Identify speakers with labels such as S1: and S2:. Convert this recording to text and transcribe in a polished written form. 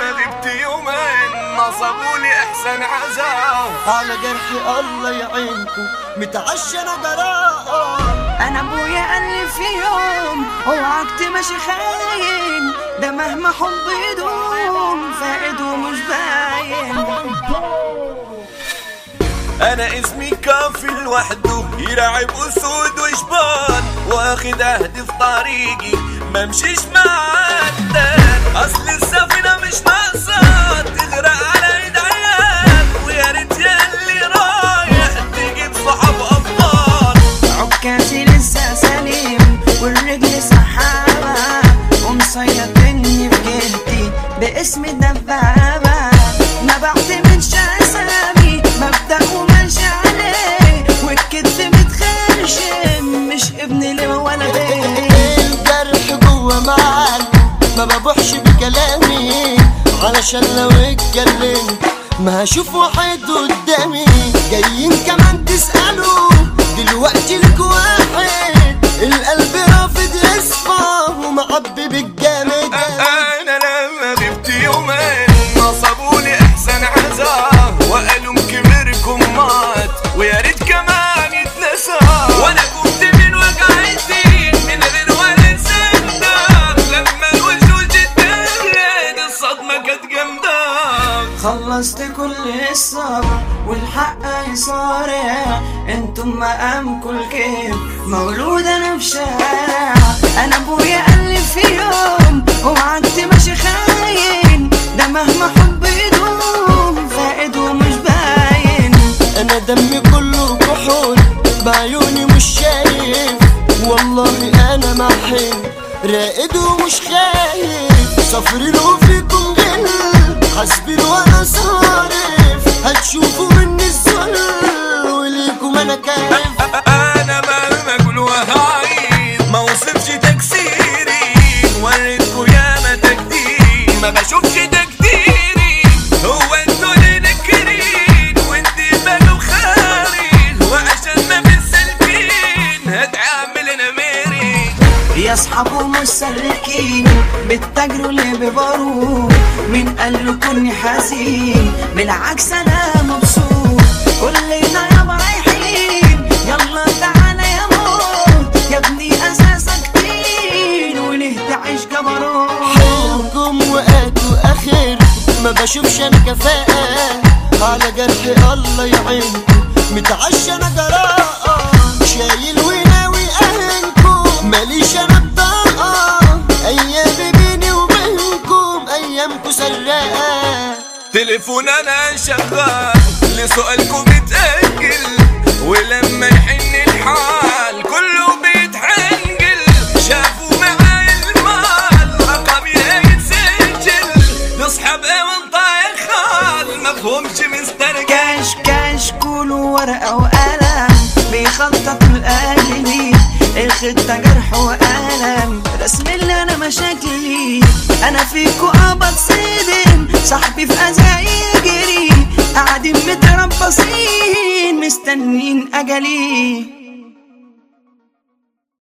S1: لما غبت يومين نصبولي احسن عذاب.
S2: على جرحي الله يعينكم متعشى انا جراء.
S3: انا ابويا قال لي في يوم اوعك تمشي خاين، ده مهما حب يدوم فاقد ومش باين.
S1: انا اسمي كافي لوحده يرعب اسود وشبان، واخد عهد في طريقي ممشيش مع عداد. اصل السفينه مش ناقصه تغرق على ايد عيال، ويا ريت ياللي رايح تجيب صحاب ابطال.
S3: عكازي لسه سليم والرجل سحابه، ومصيطني في جهتي باسم الدبابه. ما بعتمدش اسامي مبدأ وماشي عليه، والكتف متخرشم مش ابن لما ولا بيه.
S2: الجرح جوه معاك ما ببوحش بكلامي، علشان لو اتكلمت ما هشوف واحد قدامي. جايين كمان تسألوا دلوقتي لك واحد، القلب رافض يصفى ومعبي بالجامد.
S1: انا لما غبت يومين نصبولي احسن عذاب، وقالوا كبركم مات ويا ريت كمان يتنسى. وانا كنت من وجعتي من غير ولا صندوق، لما الوجود اتدلت الصدمه كانت جامده.
S3: خلصت كل الصبر والحق يصارع، انتم مقامكم الكيف مولود انا في شارع. انا ابويا قال لي في يوم اوعك تمشي خاين، ده مهما حب يدوم فاقد ومش باين.
S2: انا دمي كله كحول بعيوني مش شايف، والله انا محن راقد ومش خايف. صفري له فيكم غل حسبي وانا صارف، هتشوفوا مني الذل وليكم انا كيف.
S1: انا مهما اقول وهعيد ما وصفش تكسيري، وريتكوا ياما تجديد ما بشوفش تكتيري. هو انتوا اللي نكرين وانتي بالو خارج، وعشان ما بنسلكين هتعامل انا ميري.
S3: يا اصحابه مسلكين بتجروا اللي ببارود، مين قال لكم حزين؟ بالعكس انا مبسوط. كلنا يابا رايحين يلا تعالى يا موت، يا ابني اساسك تين وليه تعيش جبروت.
S2: حلمكم وقت واخر ما بشوفش انا كفاءة، على جرحي الله يعينكم متعشى انا جراء. شايل وناوي اهلكم ماليش انا بطاقة، ايام بيني وبينكم ايامكم سراقة.
S1: تليفون انا شغال لسؤالكم بتأجل، ولما يحن الحال كله بيتحنجل. شافوا معايا المال رقمي هيتسجل، نصحى بقى طايح خال مفهومش مسترجل.
S3: كاش كله ورقة وقلم بيخطط القلبي، الخطة جرح وألم رسم اللي أنا مشاكلي. أنا فيكو أبط صدم صاحبي في أذى يجري، قاعدين متربصين مستنين أجلي.